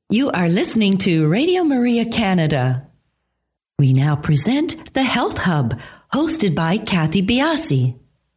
You are listening to Radio Maria Canada. We now present the Health Hub, hosted by Kathy Biasi.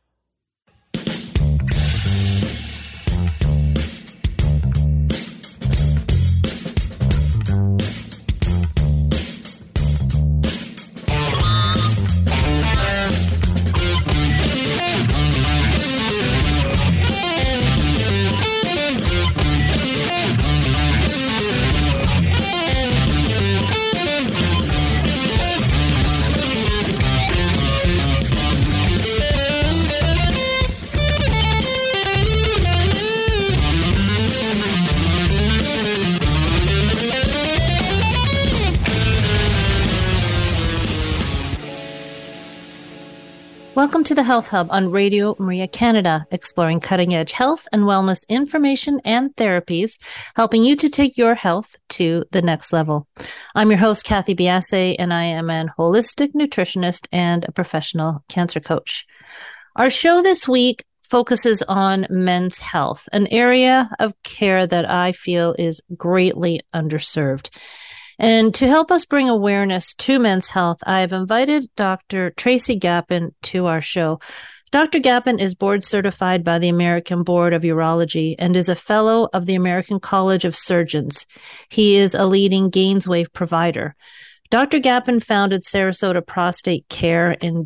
Welcome to the Health Hub on Radio Maria Canada, exploring cutting-edge health and wellness information and therapies, helping you to take your health to the next level. I'm your host, Kathy Biasi, and I am an holistic nutritionist and a professional cancer coach. Our show this week focuses on men's health, an area of care that I feel is greatly underserved. And to help us bring awareness to men's health, I've invited Dr. Tracy Gapin to our show. Dr. Gapin is board certified by the American Board of Urology and is a fellow of the American College of Surgeons. He is a leading GAINSWave provider. Dr. Gapin founded Sarasota Prostate Care in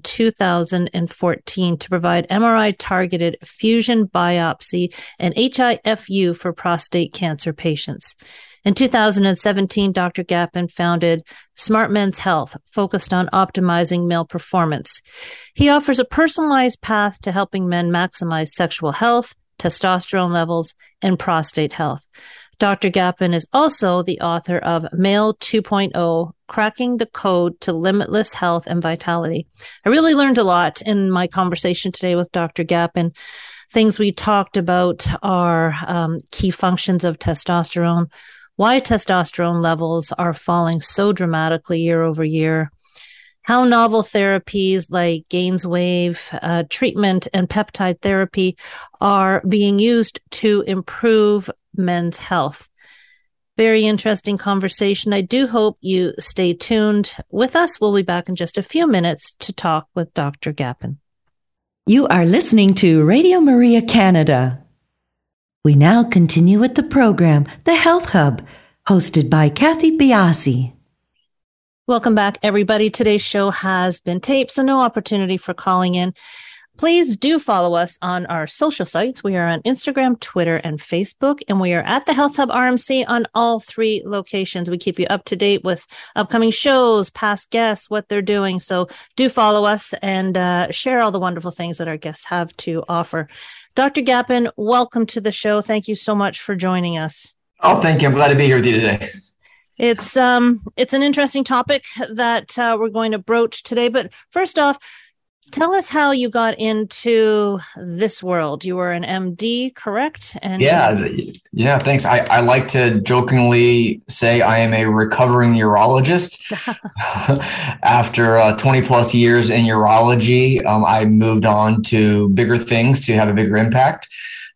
2014 to provide MRI-targeted fusion biopsy and HIFU for prostate cancer patients. In 2017, Dr. Gapin founded Smart Men's Health, focused on optimizing male performance. He offers a personalized path to helping men maximize sexual health, testosterone levels, and prostate health. Dr. Gapin is also the author of Male 2.0, Cracking the Code to Limitless Health and Vitality. I really learned a lot in my conversation today with Dr. Gapin. Things we talked about are key functions of testosterone, why testosterone levels are falling so dramatically year over year, how novel therapies like GAINSWave treatment and peptide therapy are being used to improve men's health. Very interesting conversation. I do hope you stay tuned with us. We'll be back in just a few minutes to talk with Dr. Gapin. You are listening to Radio Maria Canada. We now continue with the program, The Health Hub, hosted by Kathy Biasi. Welcome back, everybody. Today's show has been taped, so no opportunity for calling in. Please do follow us on our social sites. We are on Instagram, Twitter, and Facebook, and we are at the Health Hub RMC on all three locations. We keep you up to date with upcoming shows, past guests, what they're doing. So do follow us and share all the wonderful things that our guests have to offer. Dr. Gapin, welcome to the show. Thank you so much for joining us. Oh, thank you. I'm glad to be here with you today. It's an interesting topic that we're going to broach today. But first off, tell us how you got into this world. You were an MD, correct? And yeah. Thanks. I like to jokingly say I am a recovering urologist. After 20 plus years in urology, I moved on to bigger things to have a bigger impact.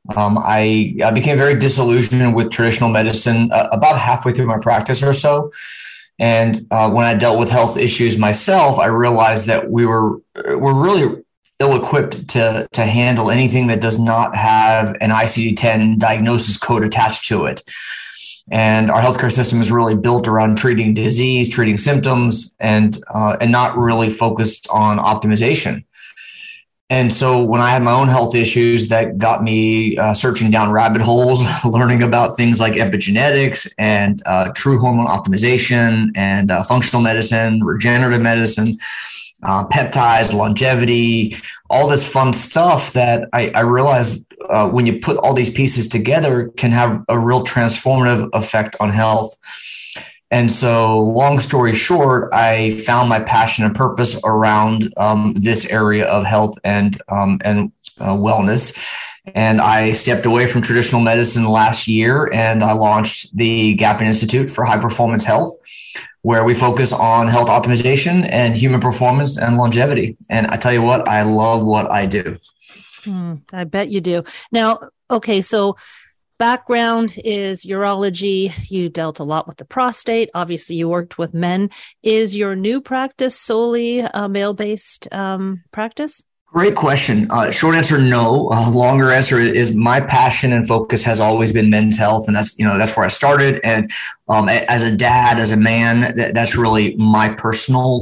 I became very disillusioned with traditional medicine about halfway through my practice or so. And when I dealt with health issues myself, I realized that we're really ill-equipped to handle anything that does not have an ICD-10 diagnosis code attached to it. And our healthcare system is really built around treating disease, treating symptoms, and not really focused on optimization. And so when I had my own health issues, that got me searching down rabbit holes, learning about things like epigenetics and true hormone optimization and functional medicine, regenerative medicine, peptides, longevity, all this fun stuff that I realized when you put all these pieces together can have a real transformative effect on health. And so long story short, I found my passion and purpose around this area of health and wellness. And I stepped away from traditional medicine last year, and I launched the Gapin Institute for High Performance Health, where we focus on health optimization and human performance and longevity. And I tell you what, I love what I do. I bet you do. Now, okay, so background is urology. You dealt a lot with the prostate. Obviously, you worked with men. Is your new practice solely a male-based practice? Great question. Short answer, no. Longer answer is my passion and focus has always been men's health, and that's where I started. And as a dad, as a man, that's really my personal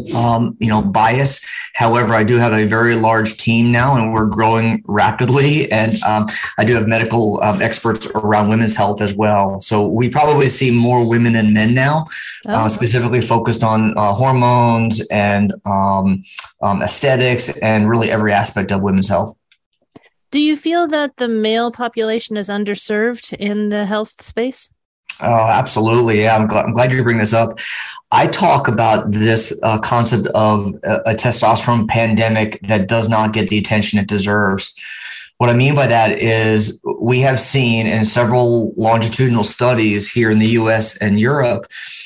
bias. However, I do have a very large team now, and we're growing rapidly. And I do have medical experts around women's health as well. So we probably see more women than men now, specifically focused on hormones and aesthetics and really every aspect of women's health. Do you feel that the male population is underserved in the health space? Absolutely. Yeah, I'm glad you bring this up. I talk about this concept of a testosterone pandemic that does not get the attention it deserves. What I mean by that is we have seen in several longitudinal studies here in the US and Europe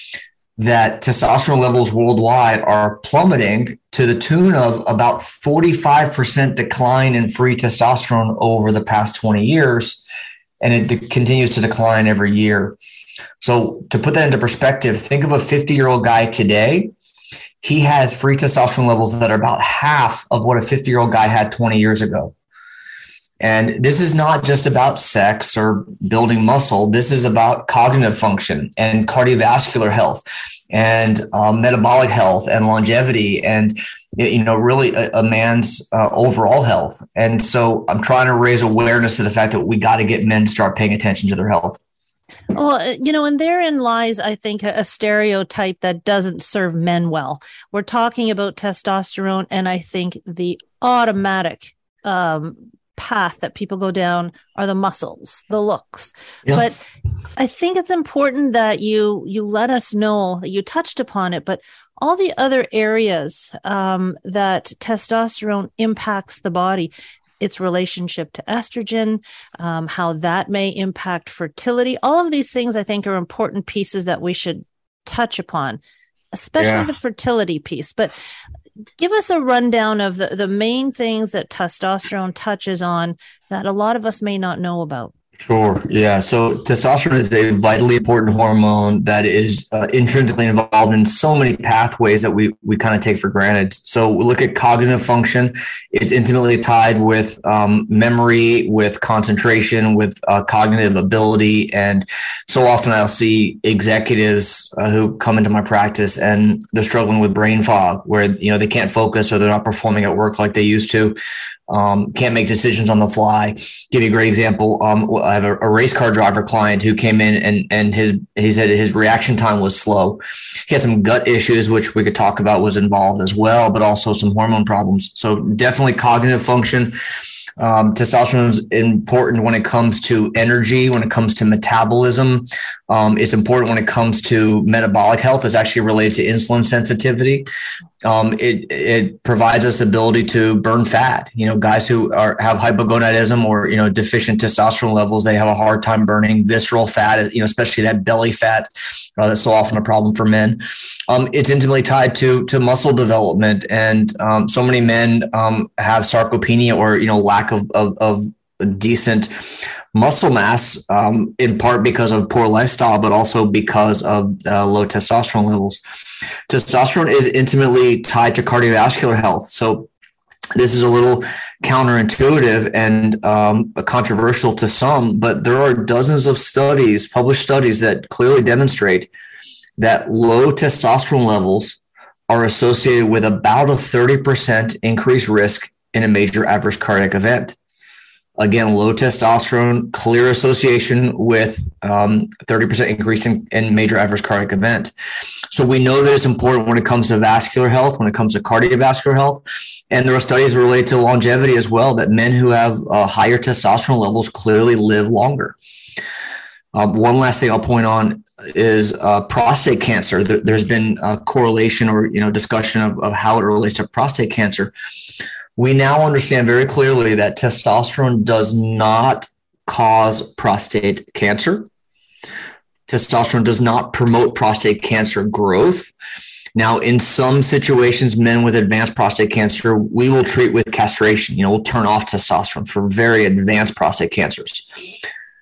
that testosterone levels worldwide are plummeting to the tune of about 45% decline in free testosterone over the past 20 years. And it continues to decline every year. So to put that into perspective, think of a 50-year-old guy today. He has free testosterone levels that are about half of what a 50-year-old guy had 20 years ago. And this is not just about sex or building muscle. This is about cognitive function and cardiovascular health and metabolic health and longevity and, really a man's overall health. And so I'm trying to raise awareness to the fact that we got to get men to start paying attention to their health. Well, and therein lies, I think, a stereotype that doesn't serve men well. We're talking about testosterone, and I think the automatic path that people go down are the muscles, the looks. Yeah. But I think it's important that you let us know that you touched upon it, but all the other areas that testosterone impacts the body, its relationship to estrogen, how that may impact fertility. All of these things, I think, are important pieces that we should touch upon, especially the fertility piece. But give us a rundown of the main things that testosterone touches on that a lot of us may not know about. Sure. Yeah. So testosterone is a vitally important hormone that is intrinsically involved in so many pathways that we kind of take for granted. So we look at cognitive function. It's intimately tied with memory, with concentration, with cognitive ability. And so often I'll see executives who come into my practice and they're struggling with brain fog where, they can't focus or they're not performing at work like they used to. Can't make decisions on the fly. Give you a great example. I have a race car driver client who came in and he said his reaction time was slow. He had some gut issues, which we could talk about was involved as well, but also some hormone problems. So definitely cognitive function. Testosterone is important when it comes to energy, when it comes to metabolism. It's important when it comes to metabolic health. It's actually related to insulin sensitivity. It provides us ability to burn fat. Guys who have hypogonadism or, deficient testosterone levels, they have a hard time burning visceral fat, especially that belly fat. That's so often a problem for men. It's intimately tied to muscle development. And so many men have sarcopenia or, lack of decent muscle mass, in part because of poor lifestyle, but also because of low testosterone levels. Testosterone is intimately tied to cardiovascular health. So this is a little counterintuitive and controversial to some, but there are dozens of studies, published studies that clearly demonstrate that low testosterone levels are associated with about a 30% increased risk in a major adverse cardiac event. Again, low testosterone, clear association with 30% increase in major adverse cardiac event. So we know that it's important when it comes to vascular health, when it comes to cardiovascular health. And there are studies related to longevity as well, that men who have higher testosterone levels clearly live longer. One last thing I'll point on is prostate cancer. There's been a correlation or discussion of how it relates to prostate cancer. We now understand very clearly that testosterone does not cause prostate cancer. Testosterone does not promote prostate cancer growth. Now, in some situations, men with advanced prostate cancer, we will treat with castration. We'll turn off testosterone for very advanced prostate cancers.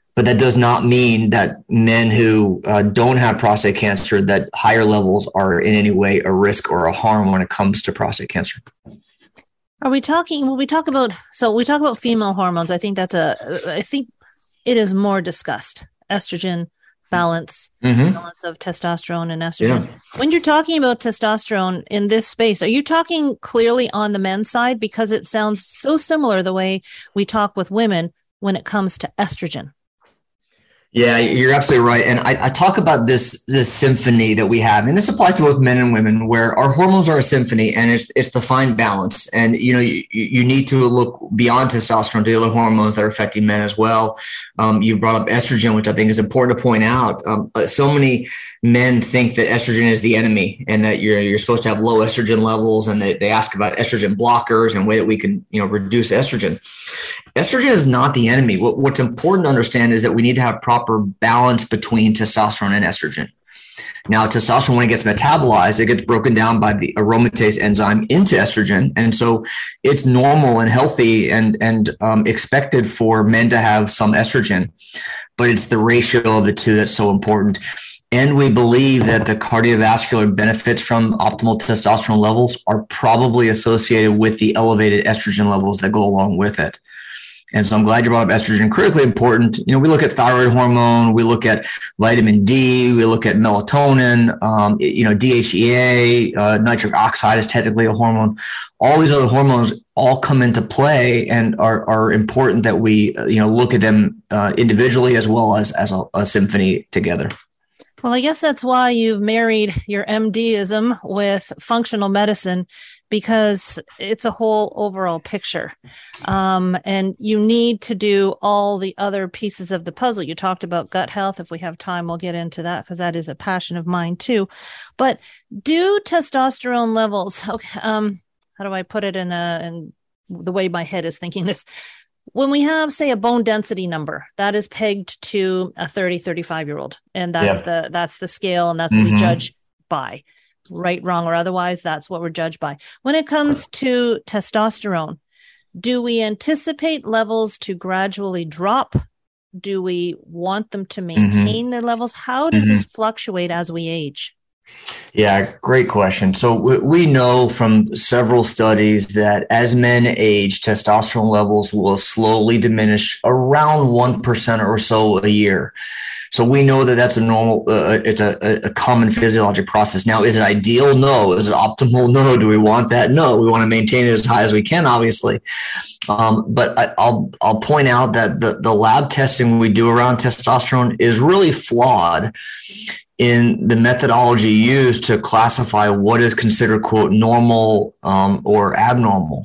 But that does not mean that men who don't have prostate cancer, that higher levels are in any way a risk or a harm when it comes to prostate cancer. Are we talking, when we talk about female hormones, I think it is more discussed. Estrogen, balance of testosterone and estrogen. Yeah. When you're talking about testosterone in this space, are you talking clearly on the men's side? Because it sounds so similar the way we talk with women when it comes to estrogen. Yeah, you're absolutely right. And I talk about this symphony that we have, and this applies to both men and women, where our hormones are a symphony, and it's the fine balance. And, you need to look beyond testosterone to other hormones that are affecting men as well. You've brought up estrogen, which I think is important to point out. So many men think that estrogen is the enemy and that you're supposed to have low estrogen levels. And they ask about estrogen blockers and way that we can, reduce estrogen. Estrogen is not the enemy. What's important to understand is that we need to have proper balance between testosterone and estrogen. Now, testosterone, when it gets metabolized, it gets broken down by the aromatase enzyme into estrogen. And so it's normal and healthy and expected for men to have some estrogen, but it's the ratio of the two that's so important. And we believe that the cardiovascular benefits from optimal testosterone levels are probably associated with the elevated estrogen levels that go along with it. And so I'm glad you brought up estrogen, critically important. We look at thyroid hormone, we look at vitamin D, we look at melatonin, DHEA, nitric oxide is technically a hormone. All these other hormones all come into play and are important that we, look at them individually as well as a symphony together. Well, I guess that's why you've married your MDism with functional medicine, because it's a whole overall picture. And you need to do all the other pieces of the puzzle. You talked about gut health. If we have time, we'll get into that because that is a passion of mine too. But do testosterone levels, how do I put it in the way my head is thinking this? When we have, say, a bone density number that is pegged to a 30, 35-year-old, and that's the scale, and that's what we judge by, right, wrong, or otherwise, that's what we're judged by. When it comes to testosterone, do we anticipate levels to gradually drop? Do we want them to maintain their levels? How does this fluctuate as we age? Yeah, great question. So we know from several studies that as men age, testosterone levels will slowly diminish around 1% or so a year. So we know that that's a normal, it's a common physiologic process. Now, is it ideal? No. Is it optimal? No. Do we want that? No. We want to maintain it as high as we can, obviously. But I'll point out that the lab testing we do around testosterone is really flawed in the methodology used to classify what is considered, quote, normal or abnormal.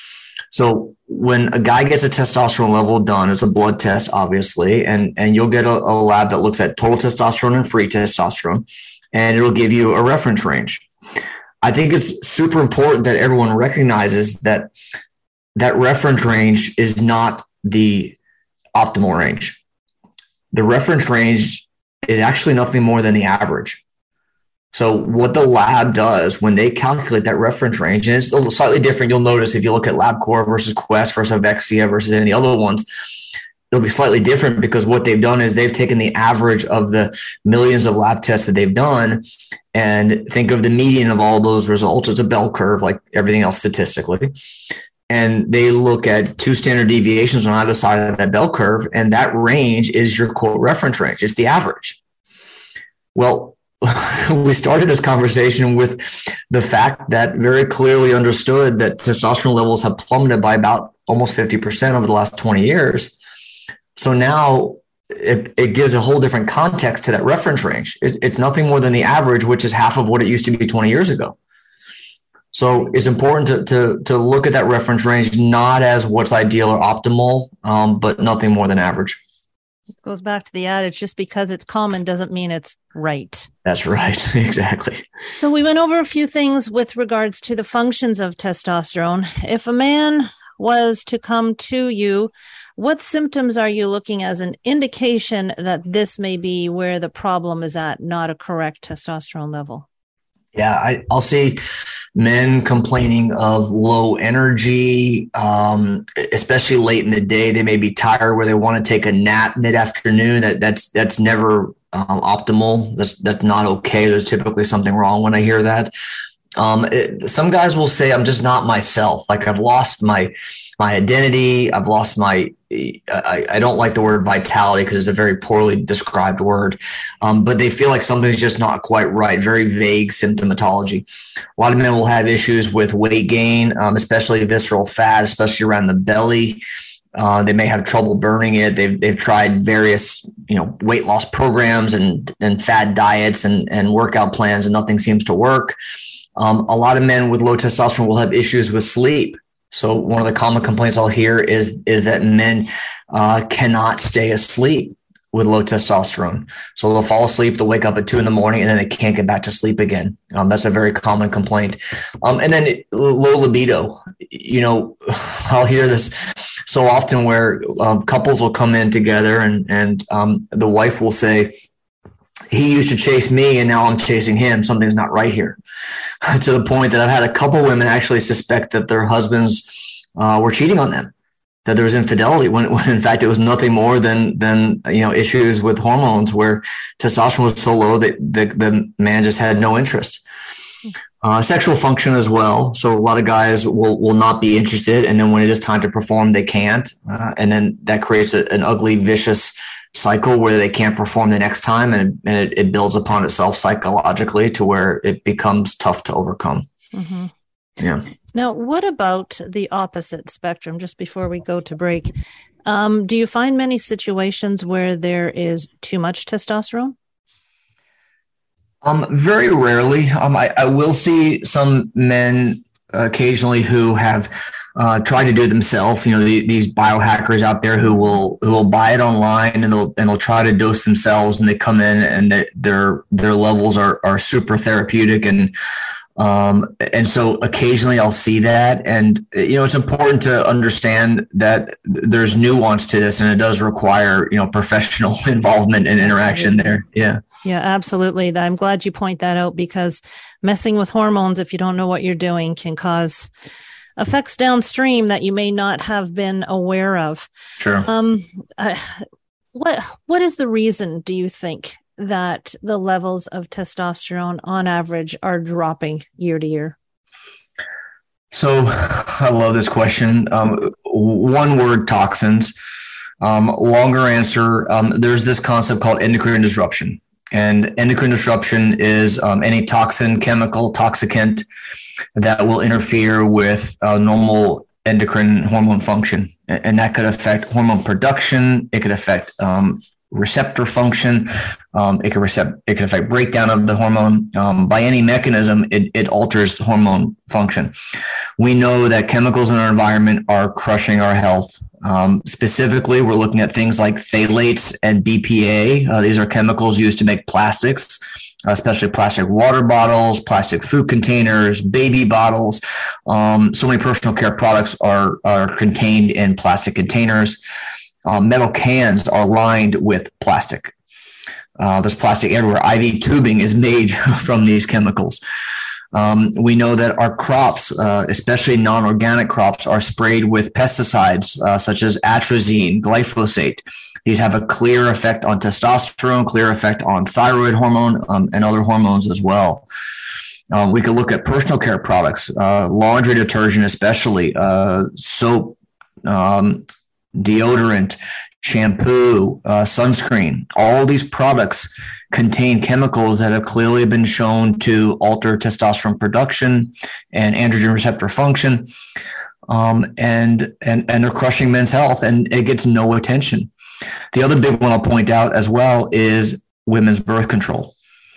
So when a guy gets a testosterone level done, it's a blood test, obviously, and you'll get a lab that looks at total testosterone and free testosterone, and it'll give you a reference range. I think it's super important that everyone recognizes that reference range is not the optimal range. The reference range is actually nothing more than the average. So what the lab does when they calculate that reference range, and it's a little slightly different, you'll notice if you look at LabCorp versus Quest versus Avexia versus any of the other ones, it'll be slightly different because what they've done is they've taken the average of the millions of lab tests that they've done and think of the median of all those results. It's a bell curve like everything else statistically. And they look at two standard deviations on either side of that bell curve, and that range is your quote reference range. It's the average. Well, we started this conversation with the fact that very clearly understood that testosterone levels have plummeted by about almost 50% over the last 20 years. So now it gives a whole different context to that reference range. It's nothing more than the average, which is half of what it used to be 20 years ago. So it's important to look at that reference range, not as what's ideal or optimal, but nothing more than average. It goes back to the adage, just because it's common doesn't mean it's right. That's right. Exactly. So we went over a few things with regards to the functions of testosterone. If a man was to come to you, what symptoms are you looking as an indication that this may be where the problem is at, not a correct testosterone level? Yeah, I'll see men complaining of low energy, especially late in the day. They may be tired where they want to take a nap mid-afternoon. That's never optimal. That's not okay. There's typically something wrong when I hear that. Some guys will say, I'm just not myself. Like I've lost my identity. I've lost I don't like the word vitality because it's a very poorly described word. But they feel like something's just not quite right. Very vague symptomatology. A lot of men will have issues with weight gain, especially visceral fat, especially around the belly. They may have trouble burning it. They've tried various, weight loss programs and fad diets and workout plans, and nothing seems to work. A lot of men with low testosterone will have issues with sleep. So one of the common complaints I'll hear is that men cannot stay asleep with low testosterone. So they'll fall asleep, they'll wake up at 2 a.m, and then they can't get back to sleep again. That's a very common complaint. And then low libido. I'll hear this so often where couples will come in together and the wife will say, he used to chase me and now I'm chasing him. Something's not right here. To the point that I've had a couple of women actually suspect that their husbands were cheating on them, that there was infidelity when in fact it was nothing more than issues with hormones where testosterone was so low that the man just had no interest. Sexual function as well. So a lot of guys will not be interested, and then when it is time to perform, they can't, and then that creates an ugly, vicious cycle where they can't perform the next time, and it builds upon itself psychologically to where it becomes tough to overcome. Mm-hmm. Yeah. Now, what about the opposite spectrum? Just before we go to break, do you find many situations where there is too much testosterone? Very rarely. I will see some men occasionally who have tried to do it themselves. These biohackers out there who will buy it online and they'll try to dose themselves, and they come in and their levels are super therapeutic, and so occasionally I'll see that. And it's important to understand that there's nuance to this, and it does require professional involvement and interaction there. Yeah absolutely. I'm glad you point that out, because messing with hormones, if you don't know what you're doing, can cause effects downstream that you may not have been aware of. Sure. What is the reason, do you think, that the levels of testosterone on average are dropping year to year? So I love this question. One word: toxins. Longer answer. There's this concept called endocrine disruption. And endocrine disruption is any toxin, chemical, toxicant that will interfere with normal endocrine hormone function. And that could affect hormone production. It could affect receptor function. It could affect breakdown of the hormone. By any mechanism, it alters hormone function. We know that chemicals in our environment are crushing our health. Specifically, we're looking at things like phthalates and BPA. These are chemicals used to make plastics, especially plastic water bottles, plastic food containers, baby bottles. So many personal care products are contained in plastic containers. Metal cans are lined with plastic. There's plastic everywhere. IV tubing is made from these chemicals. We know that our crops, especially non-organic crops, are sprayed with pesticides such as atrazine, glyphosate. These have a clear effect on testosterone, clear effect on thyroid hormone, and other hormones as well. We could look at personal care products, laundry detergent especially, soap, deodorant, shampoo, sunscreen. All these products contain chemicals that have clearly been shown to alter testosterone production and androgen receptor function, and they're crushing men's health, and it gets no attention. The other big one I'll point out as well is women's birth control.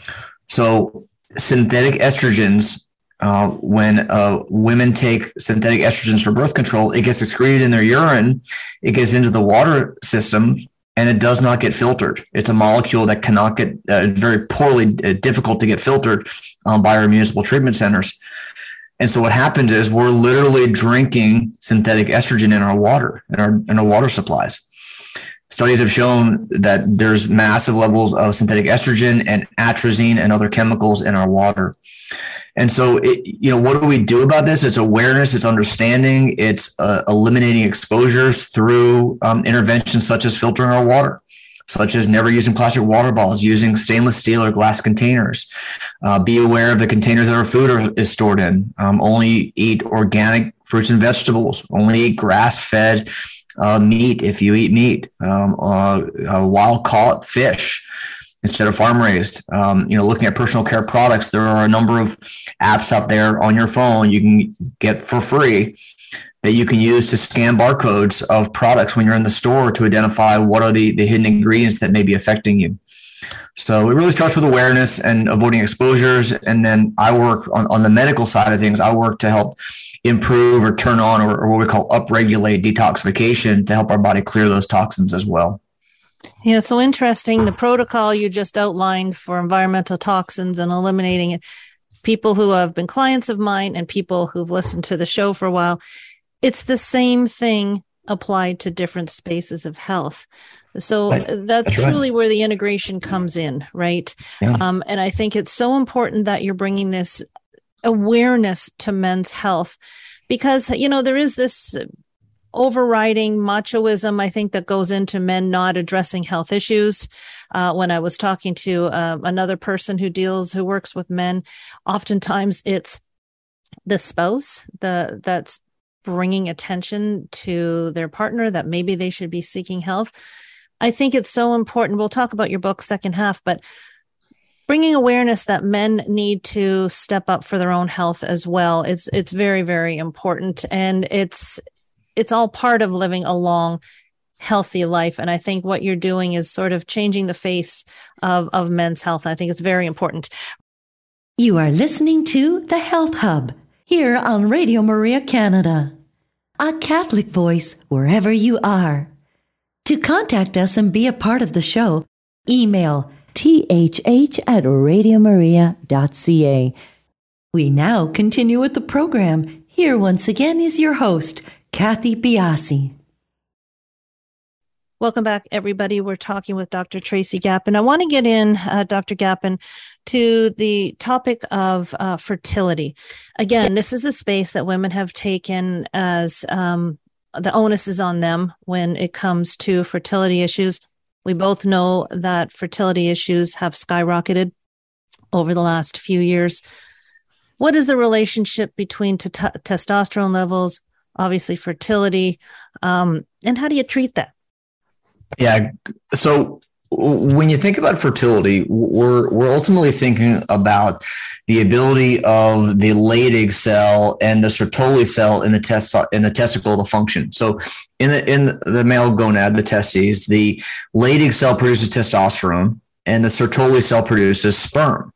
So synthetic estrogens, when women take synthetic estrogens for birth control, it gets excreted in their urine, it gets into the water system, and it does not get filtered. It's a molecule that cannot get very poorly, difficult to get filtered by our municipal treatment centers. And so what happens is we're literally drinking synthetic estrogen in our water, in our water supplies. Studies have shown that there's massive levels of synthetic estrogen and atrazine and other chemicals in our water. And so, what do we do about this? It's awareness, it's understanding, it's eliminating exposures through interventions such as filtering our water, such as never using plastic water bottles, using stainless steel or glass containers. Be aware of the containers that our food is stored in. Only eat organic fruits and vegetables. Only eat grass-fed meat if you eat meat. Wild-caught fish instead of farm-raised. Looking at personal care products, there are a number of apps out there on your phone you can get for free that you can use to scan barcodes of products when you're in the store to identify what are the hidden ingredients that may be affecting you. So it really starts with awareness and avoiding exposures. And then I work on the medical side of things. I work to help improve or turn on or what we call upregulate detoxification to help our body clear those toxins as well. Yeah, so interesting. The protocol you just outlined for environmental toxins and eliminating it. People who have been clients of mine and people who've listened to the show for a while, it's the same thing applied to different spaces of health. So that's truly where the integration comes in, right? Yeah. And I think it's so important that you're bringing this awareness to men's health because, there is this overriding machoism, I think, that goes into men not addressing health issues. When I was talking to another person who works with men, oftentimes it's the spouse that's bringing attention to their partner that maybe they should be seeking health. I think it's so important. We'll talk about your book second half, but bringing awareness that men need to step up for their own health as well. It's very, very important. And it's all part of living a long, healthy life. And I think what you're doing is sort of changing the face of men's health. I think it's very important. You are listening to The Health Hub here on Radio Maria Canada, a Catholic voice wherever you are. To contact us and be a part of the show, email thh@radiomaria.ca. We now continue with the program. Here once again is your host, Kathy Biasi. Welcome back, everybody. We're talking with Dr. Tracy Gapin. I want to get in, Dr. Gapin, to the topic of fertility. Again, this is a space that women have taken as the onus is on them when it comes to fertility issues. We both know that fertility issues have skyrocketed over the last few years. What is the relationship between testosterone levels, obviously fertility, and how do you treat that? Yeah. So when you think about fertility, we're ultimately thinking about the ability of the Leydig cell and the Sertoli cell in the testicle to function. So in the male gonad, the testes, the Leydig cell produces testosterone and the Sertoli cell produces sperm.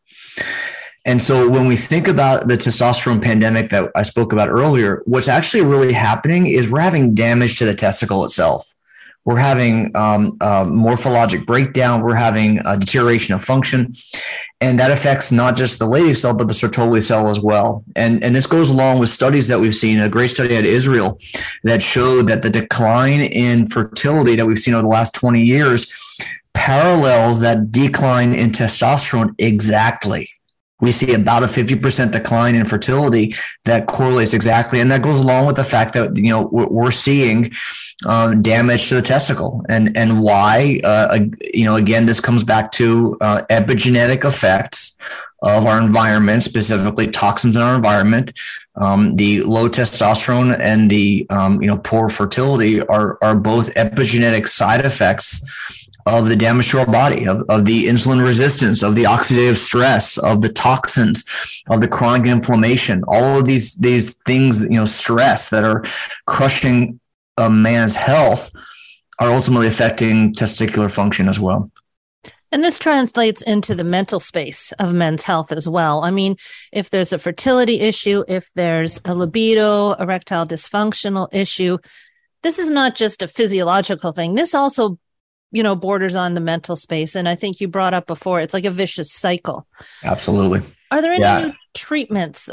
And so when we think about the testosterone pandemic that I spoke about earlier, what's actually really happening is we're having damage to the testicle itself. We're having morphologic breakdown. We're having a deterioration of function. And that affects not just the Leydig cell, but the Sertoli cell as well. And this goes along with studies that we've seen, a great study at Israel that showed that the decline in fertility that we've seen over the last 20 years parallels that decline in testosterone exactly. We see about a 50% decline in fertility that correlates exactly. And that goes along with the fact that, we're seeing damage to the testicle and why, again, this comes back to epigenetic effects of our environment, specifically toxins in our environment. The low testosterone and the, poor fertility are both epigenetic side effects of the damage to our body, of the insulin resistance, of the oxidative stress, of the toxins, of the chronic inflammation, all of these things, stress that are crushing a man's health are ultimately affecting testicular function as well. And this translates into the mental space of men's health as well. I mean, if there's a fertility issue, if there's a libido, erectile dysfunctional issue, this is not just a physiological thing. This also borders on the mental space. And I think you brought up before, it's like a vicious cycle. Absolutely. Are there any treatments,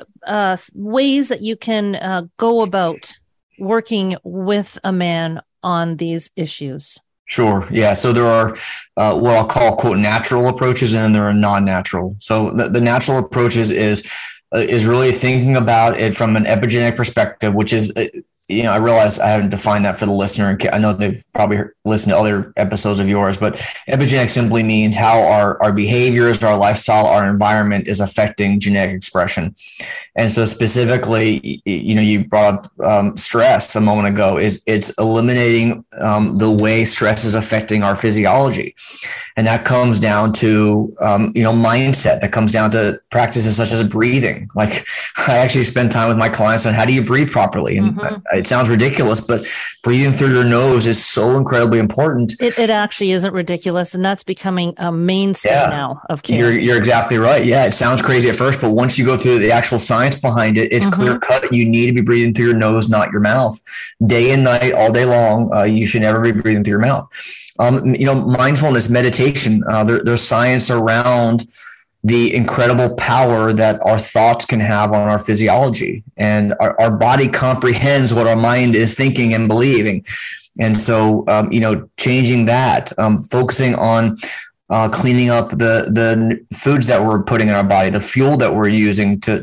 ways that you can go about working with a man on these issues? Sure. Yeah. So there are what I'll call quote natural approaches, and then there are non-natural. So the natural approaches is really thinking about it from an epigenetic perspective, which is, I realize I haven't defined that for the listener. I know they've probably listened to other episodes of yours, but epigenetic simply means how our behaviors, our lifestyle, our environment is affecting genetic expression. And so specifically, you brought up stress a moment ago. It's eliminating the way stress is affecting our physiology. And that comes down to, mindset. That comes down to practices such as breathing. Like I actually spend time with my clients on how do you breathe properly? And it sounds ridiculous, but breathing through your nose is so incredibly important. It actually isn't ridiculous. And that's becoming a mainstay now of care. You're exactly right. Yeah. It sounds crazy at first, but once you go through the actual science behind it, it's clear cut. You need to be breathing through your nose, not your mouth. Day and night, all day long, you should never be breathing through your mouth. Mindfulness, meditation, there's science around the incredible power that our thoughts can have on our physiology, and our body comprehends what our mind is thinking and believing. And so, changing that, focusing on cleaning up the foods that we're putting in our body, the fuel that we're using to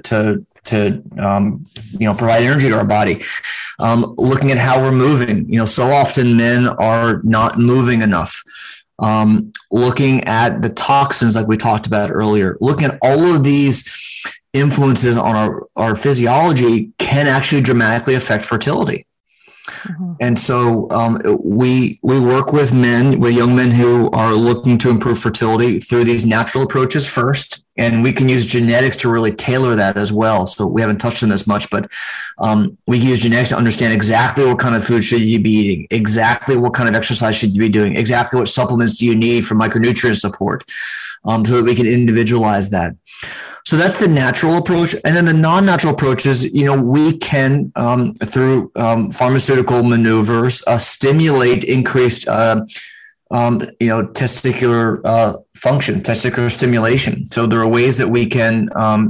provide energy to our body, looking at how we're moving. So often men are not moving enough. Looking at the toxins like we talked about earlier, looking at all of these influences on our physiology can actually dramatically affect fertility. And so we work with young men who are looking to improve fertility through these natural approaches first. And we can use genetics to really tailor that as well. So we haven't touched on this much, but we use genetics to understand exactly what kind of food should you be eating, exactly what kind of exercise should you be doing, exactly what supplements do you need for micronutrient support, so that we can individualize that. So that's the natural approach. And then the non-natural approach is, we can, through pharmaceutical maneuvers, stimulate increased testicular function, testicular stimulation. So there are ways that we can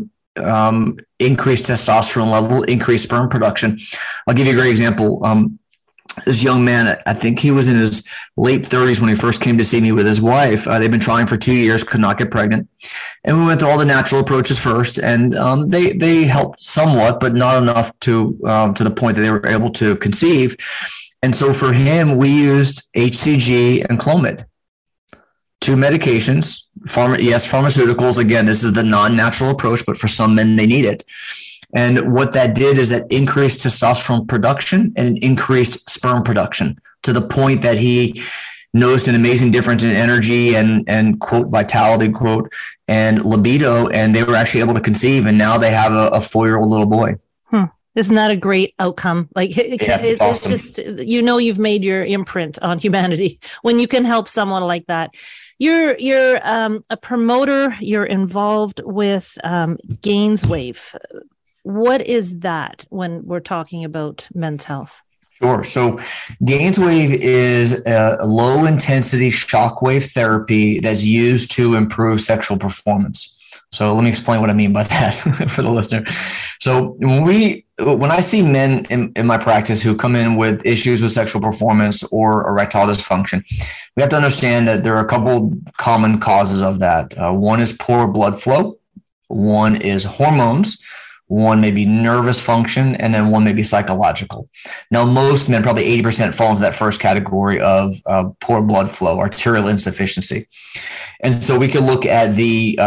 increase testosterone level, increase sperm production. I'll give you a great example. This young man, I think he was in his late 30s when he first came to see me with his wife. They've been trying for 2 years, could not get pregnant. And we went through all the natural approaches first, and they helped somewhat, but not enough to the point that they were able to conceive. And so for him, we used HCG and Clomid, 2 medications, pharmaceuticals. Again, this is the non-natural approach, but for some men, they need it. And what that did is that increased testosterone production and increased sperm production to the point that he noticed an amazing difference in energy and quote, vitality, quote, and libido. And they were actually able to conceive. And now they have a 4-year-old little boy. Isn't that a great outcome? It's awesome. Just, you've made your imprint on humanity when you can help someone like that. You're a promoter. You're involved with Gainswave. What is that when we're talking about men's health? Sure. So Gainswave is a low-intensity shockwave therapy that's used to improve sexual performance. So let me explain what I mean by that for the listener. So when I see men in my practice who come in with issues with sexual performance or erectile dysfunction, we have to understand that there are a couple common causes of that. One is poor blood flow. One is hormones. One may be nervous function, and then one may be psychological. Now, most men, probably 80%, fall into that first category of poor blood flow, arterial insufficiency. And so we can look at the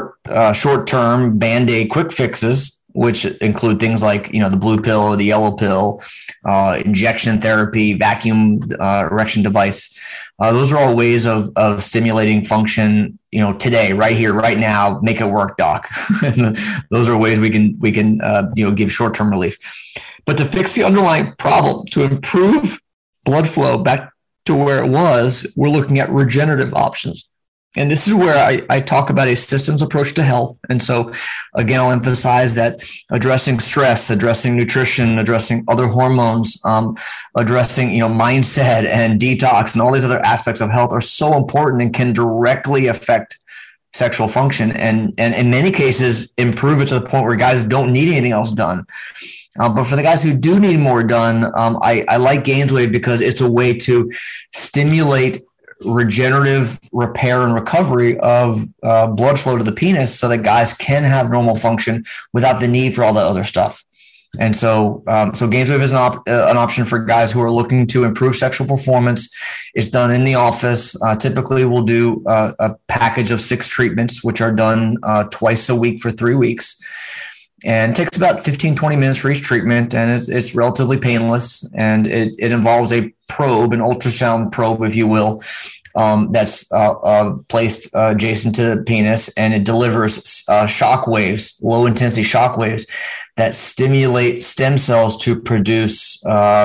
short-term Band-Aid quick fixes, which include things like, the blue pill or the yellow pill, injection therapy, vacuum erection device. Those are all ways of stimulating function, today, right here, right now, make it work, doc. And those are ways we can give short-term relief. But to fix the underlying problem, to improve blood flow back to where it was, we're looking at regenerative options. And this is where I talk about a systems approach to health. And so, again, I'll emphasize that addressing stress, addressing nutrition, addressing other hormones, addressing, mindset and detox and all these other aspects of health are so important and can directly affect sexual function, and in many cases improve it to the point where guys don't need anything else done. But for the guys who do need more done, I like GAINSWave because it's a way to stimulate regenerative repair and recovery of blood flow to the penis so that guys can have normal function without the need for all the other stuff. And so GAINSWave is an option for guys who are looking to improve sexual performance. It's done in the office. Typically, we'll do a package of 6 treatments, which are done twice a week for 3 weeks. And it takes about 15, 20 minutes for each treatment, and it's relatively painless. And it involves a probe, an ultrasound probe, if you will, that's placed adjacent to the penis, and it delivers shock waves, low-intensity shock waves that stimulate stem cells to produce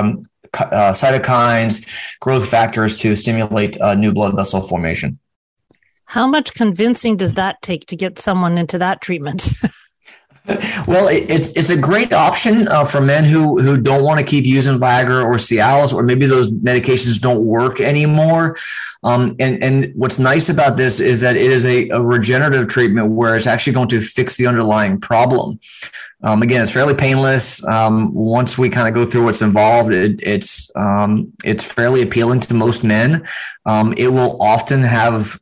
cytokines, growth factors to stimulate new blood vessel formation. How much convincing does that take to get someone into that treatment? Well, it's a great option for men who don't want to keep using Viagra or Cialis, or maybe those medications don't work anymore. And what's nice about this is that it is a regenerative treatment where it's actually going to fix the underlying problem. Again, it's fairly painless. Once we kind of go through what's involved, it's fairly appealing to most men. It will often have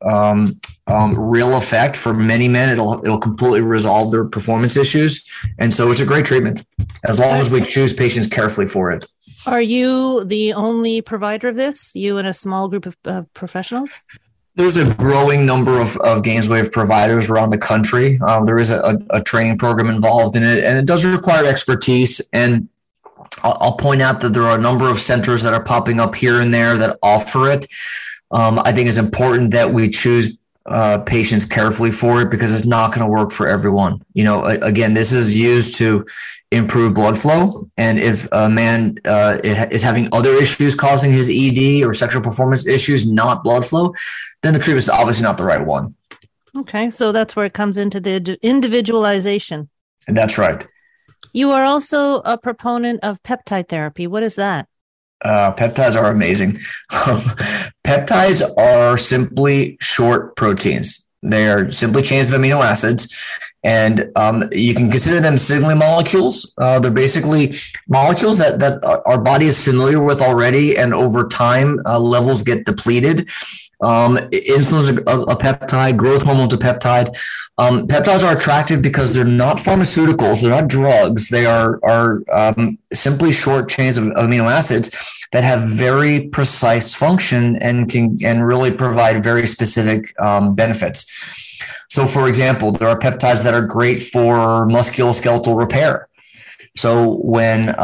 real effect for many men. It'll completely resolve their performance issues, and so it's a great treatment as long as we choose patients carefully for it. Are you the only provider of this? You and a small group of professionals? There's a growing number of GAINSWave providers around the country. There is a training program involved in it, and it does require expertise. And I'll point out that there are a number of centers that are popping up here and there that offer it. I think it's important that we choose patients carefully for it because it's not going to work for everyone. Again, this is used to improve blood flow. And if a man is having other issues causing his ED or sexual performance issues, not blood flow, then the treatment is obviously not the right one. Okay. So that's where it comes into the individualization. And that's right. You are also a proponent of peptide therapy. What is that? Peptides are amazing. Peptides are simply short proteins. They are simply chains of amino acids, and you can consider them signaling molecules. They're basically molecules that our body is familiar with already, and over time, levels get depleted. Insulin is a peptide, growth hormone's a peptide. Peptides are attractive because they're not pharmaceuticals, they're not drugs. They are simply short chains of amino acids that have very precise function and can really provide very specific benefits. So, for example, there are peptides that are great for musculoskeletal repair. So when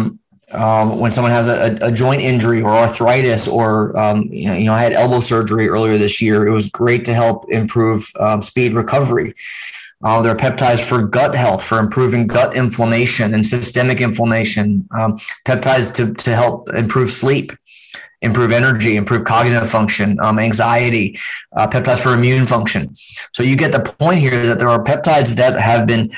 someone has a joint injury or arthritis, or I had elbow surgery earlier this year, it was great to help improve speed recovery. There are peptides for gut health, for improving gut inflammation and systemic inflammation. Peptides to help improve sleep, improve energy, improve cognitive function, anxiety, peptides for immune function. So you get the point here that there are peptides that have been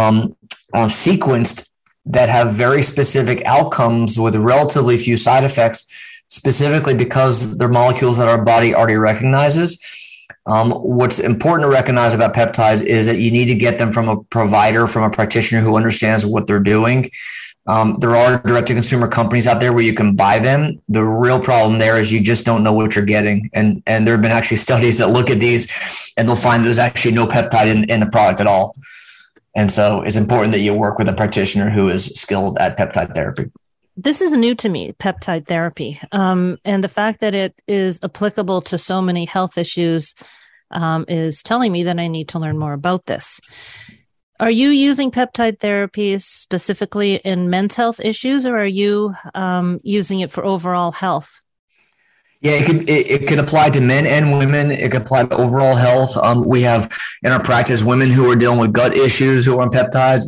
sequenced that have very specific outcomes with relatively few side effects, specifically because they're molecules that our body already recognizes. What's important to recognize about peptides is that you need to get them from a provider, from a practitioner who understands what they're doing. There are direct-to-consumer companies out there where you can buy them. The real problem there is you just don't know what you're getting. And there have been actually studies that look at these, and they'll find there's actually no peptide in the product at all. And so it's important that you work with a practitioner who is skilled at peptide therapy. This is new to me, peptide therapy. And the fact that it is applicable to so many health issues is telling me that I need to learn more about this. Are you using peptide therapy specifically in men's health issues, or are you using it for overall health? Yeah, it can apply to men and women. It can apply to overall health. We have in our practice women who are dealing with gut issues who are on peptides.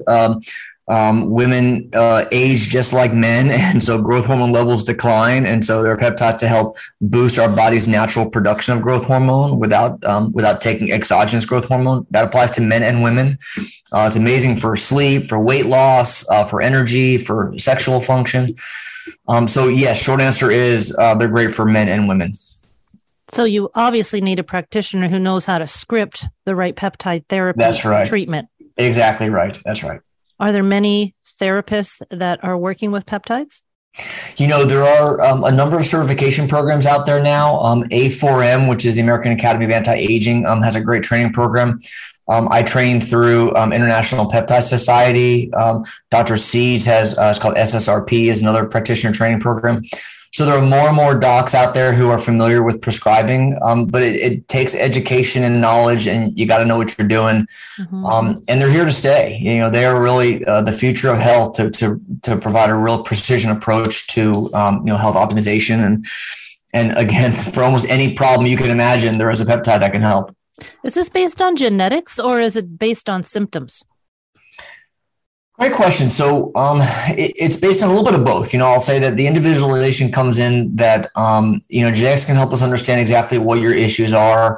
Women age just like men, and so growth hormone levels decline, and so there are peptides to help boost our body's natural production of growth hormone without taking exogenous growth hormone. That applies to men and women. It's amazing for sleep, for weight loss, for energy, for sexual function. So yes, short answer is they're great for men and women. So you obviously need a practitioner who knows how to script the right peptide therapy. That's right. Treatment. Exactly right. That's right. Are there many therapists that are working with peptides? There are a number of certification programs out there now. A4M, which is the American Academy of Anti-Aging, has a great training program. I train through International Peptide Society. Dr. Seeds has, it's called SSRP, is another practitioner training program. So there are more and more docs out there who are familiar with prescribing, but it takes education and knowledge, and you got to know what you're doing. And they're here to stay. They are really the future of health to provide a real precision approach to health optimization. And again, for almost any problem you can imagine, there is a peptide that can help. Is this based on genetics or is it based on symptoms? Great question. So it's based on a little bit of both. I'll say that the individualization comes in that, genetics can help us understand exactly what your issues are.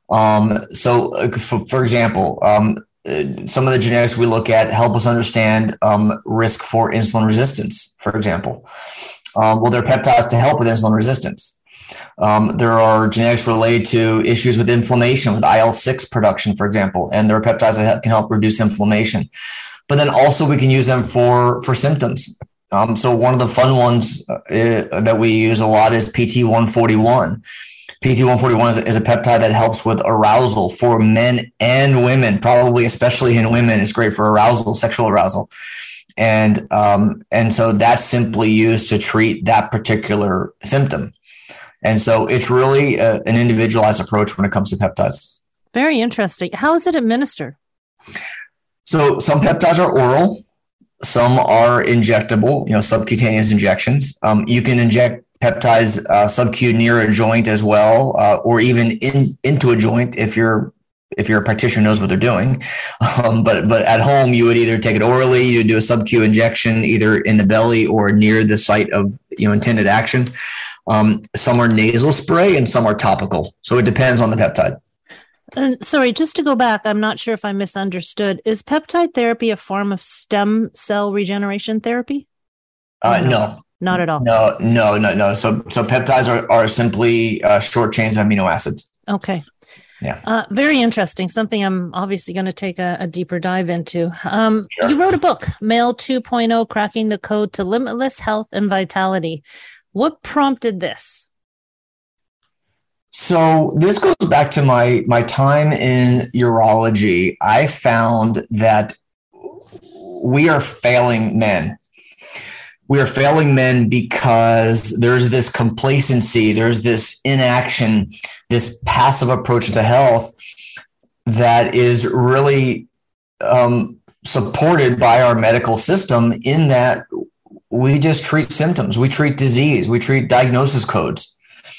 For example, some of the genetics we look at help us understand risk for insulin resistance, for example. Well, there are peptides to help with insulin resistance. There are genetics related to issues with inflammation, with IL-6 production, for example, and there are peptides that can help reduce inflammation. But then also we can use them for symptoms. So one of the fun ones that we use a lot is PT141. PT141 is a peptide that helps with arousal for men and women, probably especially in women. It's great for arousal, sexual arousal. And so that's simply used to treat that particular symptom. And so it's really an individualized approach when it comes to peptides. Very interesting. How is it administered? So some peptides are oral, some are injectable, subcutaneous injections. You can inject peptides sub-Q near a joint as well, or even into a joint if your practitioner knows what they're doing. But at home, you would either take it orally, you would do a sub-Q injection either in the belly or near the site of intended action. Some are nasal spray and some are topical. So it depends on the peptide. Sorry, just to go back, I'm not sure if I misunderstood. Is peptide therapy a form of stem cell regeneration therapy? No. Not at all. No. So peptides are simply short chains of amino acids. Okay. Yeah. Very interesting. Something I'm obviously going to take a deeper dive into. Sure. You wrote a book, Male 2.0, Cracking the Code to Limitless Health and Vitality. What prompted this? So this goes back to my time in urology. I found that we are failing men. We are failing men because there's this complacency, there's this inaction, this passive approach to health that is really supported by our medical system, in that we just treat symptoms, we treat disease, we treat diagnosis codes.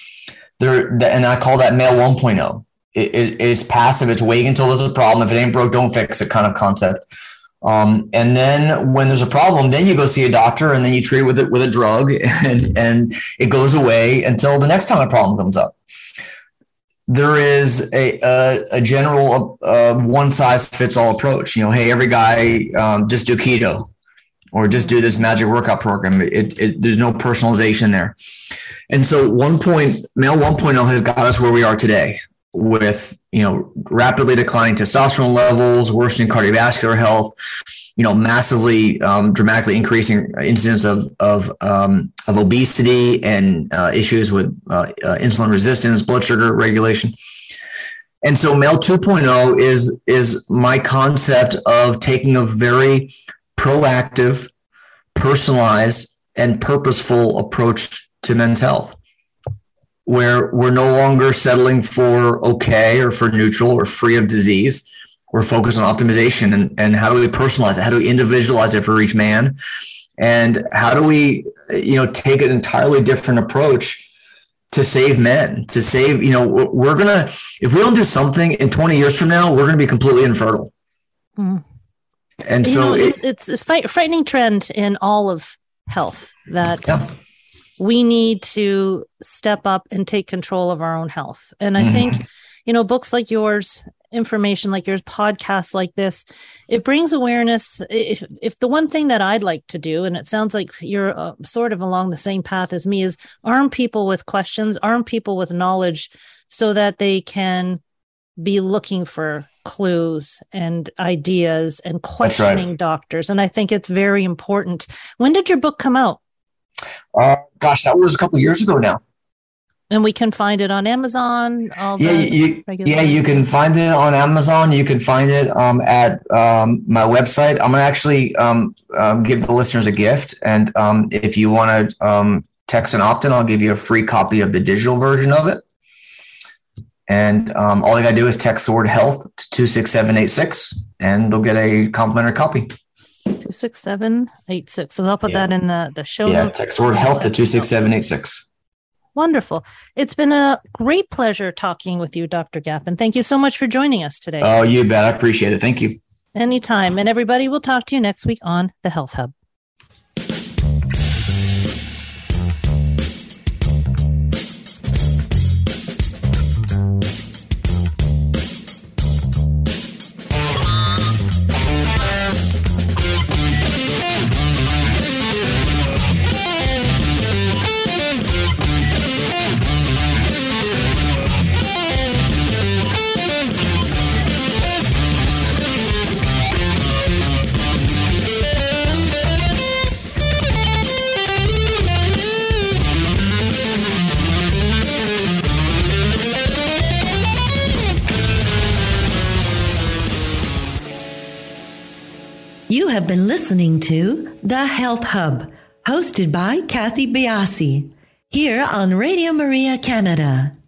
And I call that male 1.0. It's passive. It's waiting until there's a problem. If it ain't broke, don't fix it kind of concept. And then when there's a problem, then you go see a doctor and then you treat it with a drug and it goes away until the next time a problem comes up. There is a general one size fits all approach. Hey, every guy just do keto or just do this magic workout program. There's no personalization there. And so male 1.0 has got us where we are today with, rapidly declining testosterone levels, worsening cardiovascular health, massively, dramatically increasing incidence of obesity and issues with insulin resistance, blood sugar regulation. And so male 2.0 is my concept of taking a very proactive, personalized, and purposeful approach to men's health, where we're no longer settling for okay or for neutral or free of disease. We're focused on optimization and how do we personalize it? How do we individualize it for each man? And how do we, take an entirely different approach to save men, to save, if we don't do something in 20 years from now, we're going to be completely infertile. Mm. And so it's a frightening trend in all of health that we need to step up and take control of our own health. And I think, books like yours, information like yours, podcasts like this, it brings awareness. If the one thing that I'd like to do, and it sounds like you're sort of along the same path as me, is arm people with questions, arm people with knowledge so that they can be looking for clues and ideas and questioning doctors. And I think it's very important. When did your book come out? Gosh, that was a couple of years ago now. And we can find it on Amazon. You can find it on Amazon. You can find it at my website. I'm going to actually give the listeners a gift. And if you want to text an opt-in, I'll give you a free copy of the digital version of it. And all you got to do is text the word health to 26786, and they'll get a complimentary copy. 26786. So I'll put that in the show notes. Yeah, text the word health to 26786. Wonderful. It's been a great pleasure talking with you, Dr. Gaffin. Thank you so much for joining us today. Oh, you bet. I appreciate it. Thank you. Anytime. And everybody, we'll talk to you next week on The Health Hub. You have been listening to The Health Hub, hosted by Kathy Biasi, here on Radio Maria Canada.